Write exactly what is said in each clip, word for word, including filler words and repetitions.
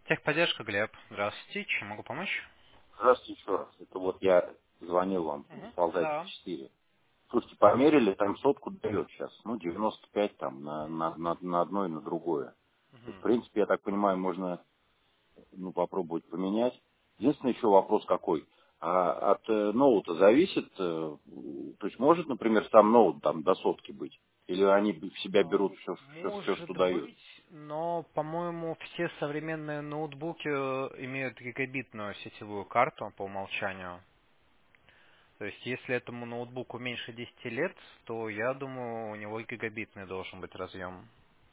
Техподдержка, Глеб. Здравствуйте. Чем могу помочь? Здравствуйте еще раз. Это вот я звонил вам Мгм. с Валдайской Да. четыре. Слушайте, померили, там сотку дает сейчас. Ну, девяносто пять там на, на, на, на одно и на другое. То есть, в Мгм. принципе, я так понимаю, можно ну, попробовать поменять. Единственный еще вопрос какой. А от э, ноута зависит, э, то есть может, например, сам ноут там до сотки быть? Или они в себя берут Ну, все, все, все может что дают? быть, но, по-моему, все современные ноутбуки э, имеют гигабитную сетевую карту по умолчанию. То есть, если этому ноутбуку меньше десяти лет, то я думаю, у него гигабитный должен быть разъем.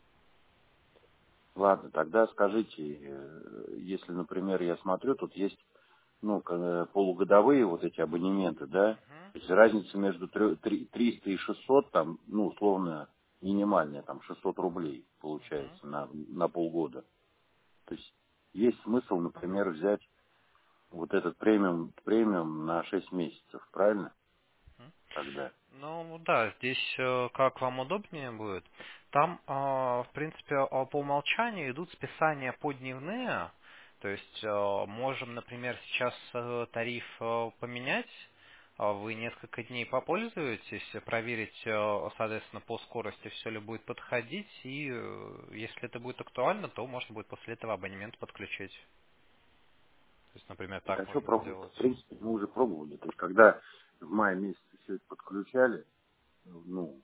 Ладно, тогда скажите, э, если, например, я смотрю, тут есть ну, к- э, полугодовые вот эти абонементы, да, Мгм. то есть разница между трё- три- триста и шестьсот, там, ну, условно, минимальная, там, шестьсот рублей Мгм. получается на, на полгода. То есть есть смысл, например, взять вот этот премиум, премиум на шесть месяцев, правильно? Тогда. Ну да, здесь э, как вам удобнее будет. Там, э, в принципе, э, по умолчанию идут списания подневные. То есть э, можем, например, сейчас э, тариф э, поменять. а Вы несколько дней попользуетесь, проверить, э, соответственно, по скорости все ли будет подходить. И э, если это будет актуально, то можно будет после этого абонемент подключить. То есть, например, Так, так а что можно пробовать? сделать. В принципе, мы уже пробовали. То есть, когда в мае месяце все это подключали, ну,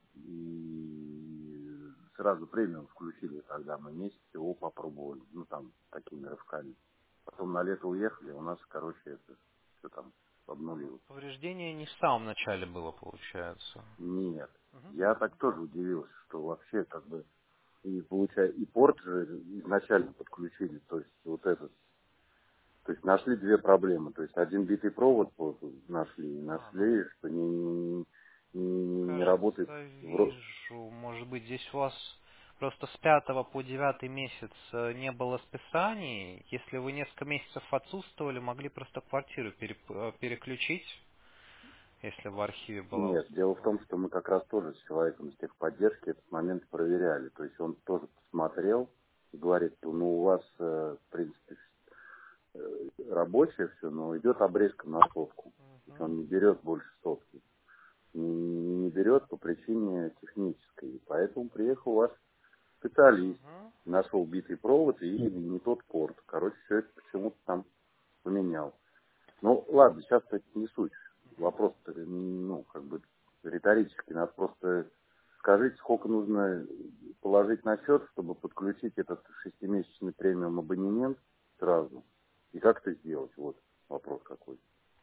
и сразу премиум включили, когда мы месяц его попробовали, ну, там, такими рывками. Потом на лето уехали, у нас, короче, это, все там Ага. обнулилось. Повреждение не в самом начале было, получается. Нет. Мгм. Я так тоже удивился, что вообще, как бы, и получается, и порт же изначально подключили, то есть, вот этот, то есть, нашли две проблемы, то есть, один битый провод вот нашли, и А, ну, нашли, что не, не, не, не работает кажется, в ро- вижу. Может быть, здесь у вас просто с пятого по девятый месяц э, не было списаний. Если вы несколько месяцев отсутствовали, могли просто квартиру пере- э, переключить, если в архиве была Нет, дело в установлена. том, что мы как раз тоже с человеком из техподдержки этот момент проверяли. То есть он тоже посмотрел и говорит, что ну у вас, э, в принципе, э, рабочее все, но идет обрезка на сотку. То есть Мгм. он не берет больше сотки. Не, не берет по причине технической. И поэтому приехал ваш специалист, Мгм. нашел битый провод и не тот порт. Короче, все это почему-то там поменял. Ну, ладно, сейчас это не суть. Вопрос, ну, как бы риторический. Надо просто скажите, сколько нужно положить на счет, чтобы подключить этот шестимесячный премиум абонемент сразу. И как это сделать? Вот вопрос какой.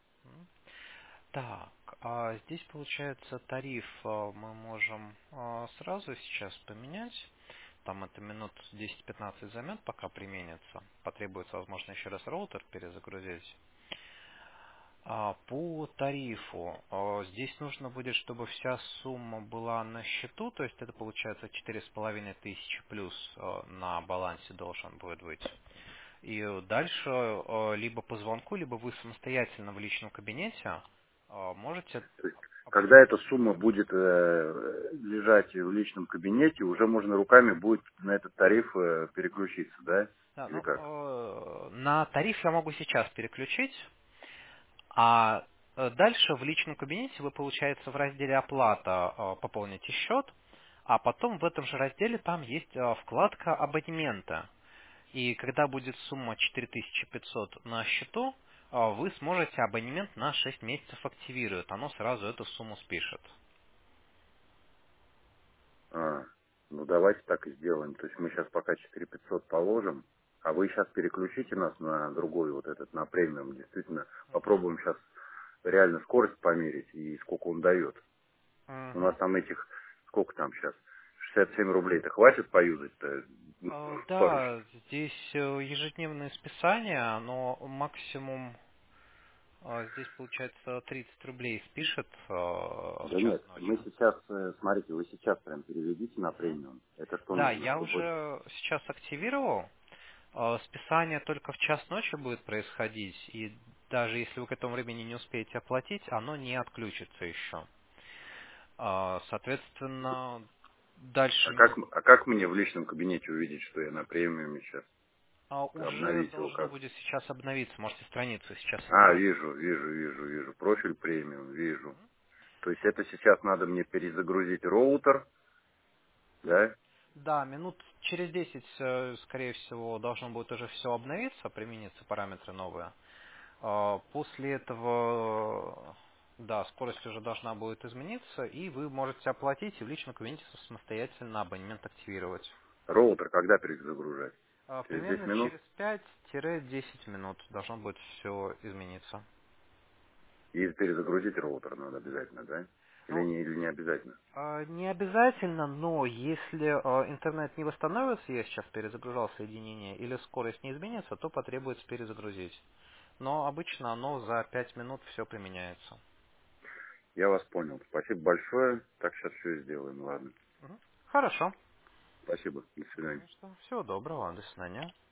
Так, а здесь получается тариф э, мы можем э, сразу сейчас поменять. Там это минут десять-пятнадцать займет, пока применится. Потребуется, возможно, еще раз роутер перезагрузить. А, По тарифу а, здесь нужно будет, чтобы вся сумма была на счету, то есть это получается четыре с половиной тысячи плюс а, на балансе должен будет быть. И дальше а, либо по звонку, либо вы самостоятельно в личном кабинете а, можете То есть, когда определить. эта сумма будет э, лежать в личном кабинете, уже можно руками будет на этот тариф э, переключиться, да? Да, Или ну, как? э, на тариф я могу сейчас переключить. А э, дальше в личном кабинете вы, получается, в разделе «Оплата» э, пополните счет, а потом в этом же разделе там есть э, вкладка «Абонемента». И когда будет сумма четыре тысячи пятьсот на счету, э, вы сможете абонемент на шесть месяцев активировать. Оно сразу эту сумму спишет. А, ну давайте так и сделаем. То есть мы сейчас пока четыре тысячи пятьсот положим, а вы сейчас переключите нас на другой вот этот, на премиум. Действительно, Мгм. попробуем сейчас реально скорость померить и сколько он дает. У нас Мгм. там этих, сколько там сейчас, шестьдесят семь рублей-то хватит поюзать-то Э, пару. Да, здесь э, ежедневное списание, но максимум э, здесь получается тридцать рублей спишет э, в Да час нет, мы ночи. сейчас, э, смотрите, вы сейчас прям переведите на Мгм. премиум. Это что Да, нужно, я чтобы... уже сейчас активировал. Э, Списание только в час ночи будет происходить, и даже если вы к этому времени не успеете оплатить, оно не отключится еще. А, Соответственно, А дальше как, не... м- а как мне в личном кабинете увидеть, что я на премиуме сейчас? А уже Обновить его должно как? будет сейчас обновиться. Можете страницу сейчас А, обновить. вижу, вижу, вижу, вижу. Профиль премиум, вижу. То есть это сейчас надо мне перезагрузить роутер, да? Да, минут через десять, э, скорее всего, должно будет уже все обновиться, примениться параметры новые. А, После этого, да, скорость уже должна будет измениться, и вы можете оплатить и в личном кабинете самостоятельно абонемент активировать. Роутер когда перезагружать? А, Через десять Примерно минут? через пять-десять минут должно будет все измениться. И перезагрузить роутер надо обязательно, да? Или Ну, не, или не обязательно? а, не обязательно, но если а, интернет не восстановится, я сейчас перезагружал соединение, или скорость не изменится, то потребуется перезагрузить. Но обычно оно за пять минут все применяется. Я вас понял. Спасибо большое. Так сейчас все сделаем. Ладно. Мгм. Хорошо. Спасибо. До свидания. Ну что, всего доброго, до свидания.